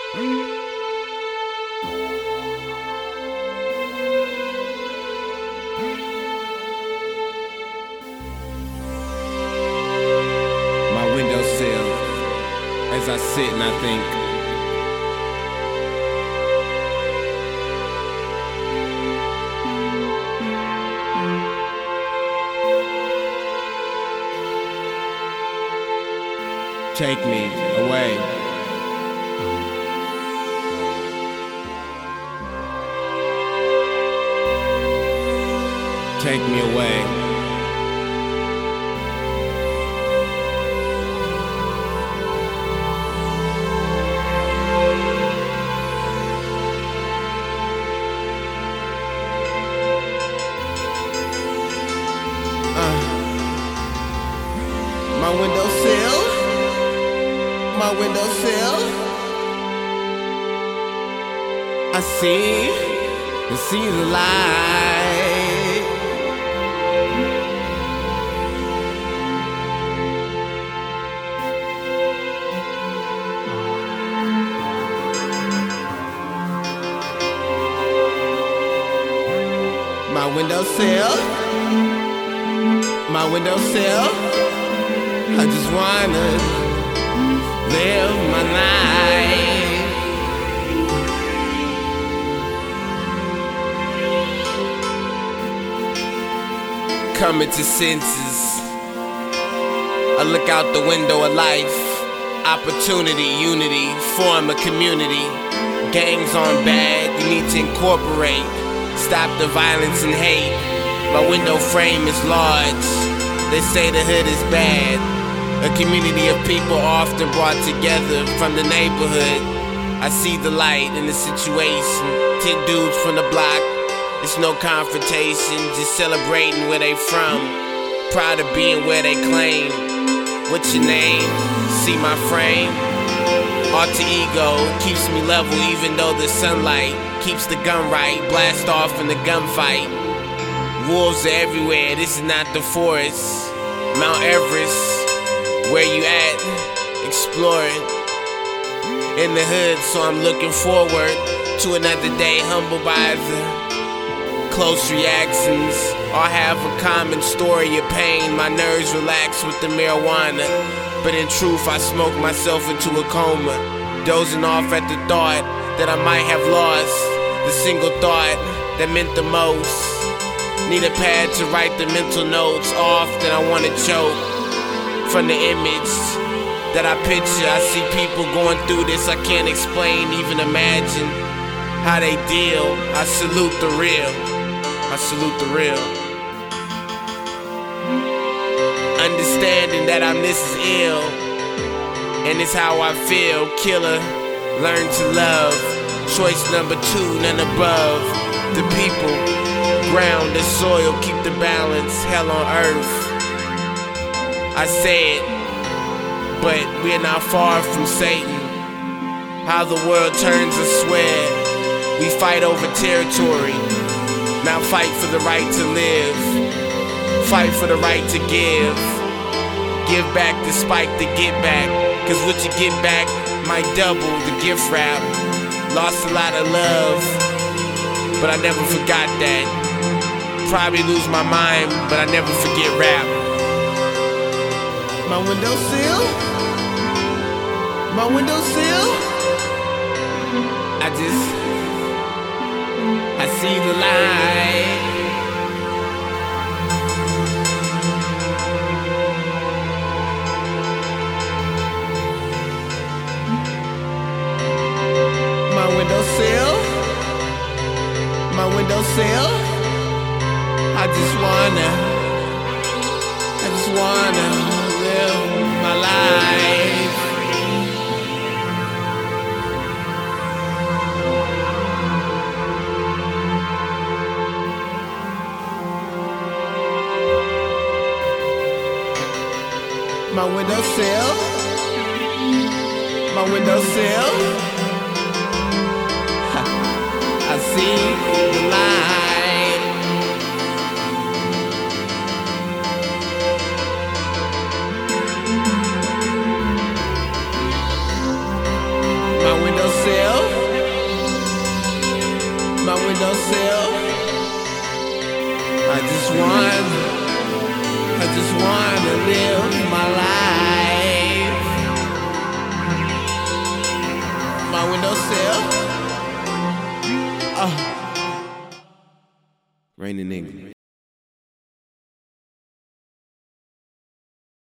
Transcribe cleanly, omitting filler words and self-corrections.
My windowsill, as I sit and I think, take me away. Take me away. My windowsill, my windowsill, I see the light. My windowsill, my windowsill, I just wanna live my life. Coming to senses, I look out the window of life. Opportunity, unity, form a community. Gangs on bad, you need to incorporate. Stop the violence and hate. My window frame is large. They say the hood is bad. A community of people often brought together from the neighborhood. I see the light in the situation. 10 dudes from the block. It's no confrontation, just celebrating where they from. Proud of being where they claim. What's your name? See my frame? Alter ego keeps me level even though the sunlight keeps the gun right. Blast off in the gunfight. Wolves are everywhere, this is not the forest. Mount Everest, where you at? Exploring in the hood, so I'm looking forward to another day, humbled by the close reactions. All have a common story of pain. My nerves relax with the marijuana, but in truth I smoke myself into a coma, dozing off at the thought that I might have lost the single thought that meant the most. Need a pad to write the mental notes. Often I wanna choke from the image that I picture. I see people going through this, I can't explain, even imagine how they deal. I salute the real, I salute the real. Understanding that I'm this is ill, and it's how I feel. Killer, learn to love. Choice number 2, none above. The people, ground, the soil, keep the balance. Hell on earth, I say it, but we're not far from Satan. How the world turns, I swear. We fight over territory, now fight for the right to live. Fight for the right to give. Give back despite the get back, cause what you get back might double the gift wrap. Lost a lot of love, but I never forgot that. Probably lose my mind, but I never forget rap. My windowsill, my windowsill, I see the light. My windowsill, my windowsill, I just wanna live my life. My windowsill, my windowsill, I see the light. My windowsill, windowsill. I just wanna live my life. My windowsill. Rain in England.